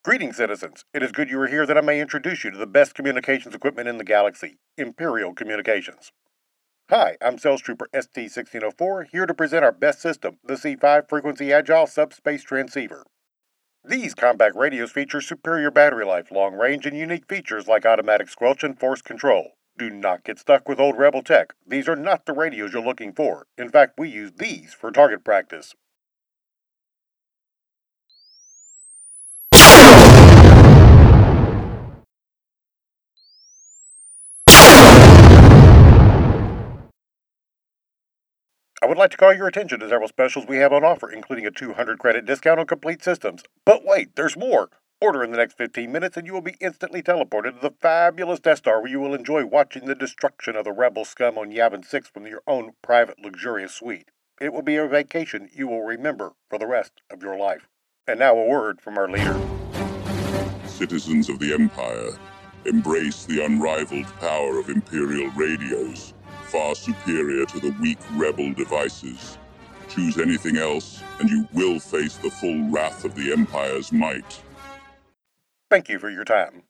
Greetings, citizens. It is good you are here that I may introduce you to the best communications equipment in the galaxy, Imperial Communications. Hi, I'm Sales Trooper ST-1604, here to present our best system, the C5 Frequency Agile Subspace Transceiver. These compact radios feature superior battery life, long range, and unique features like automatic squelch and force control. Do not get stuck with old Rebel tech. These are not the radios you're looking for. In fact, we use these for target practice. I would like to call your attention to several specials we have on offer, including a 200 credit discount on complete systems. But wait, there's more! Order in the next 15 minutes and you will be instantly teleported to the fabulous Death Star where you will enjoy watching the destruction of the rebel scum on Yavin 6 from your own private luxurious suite. It will be a vacation you will remember for the rest of your life. And now a word from our leader. Citizens of the Empire, embrace the unrivaled power of Imperial radios, far superior to the weak rebel devices. Choose anything else, and you will face the full wrath of the Empire's might. Thank you for your time.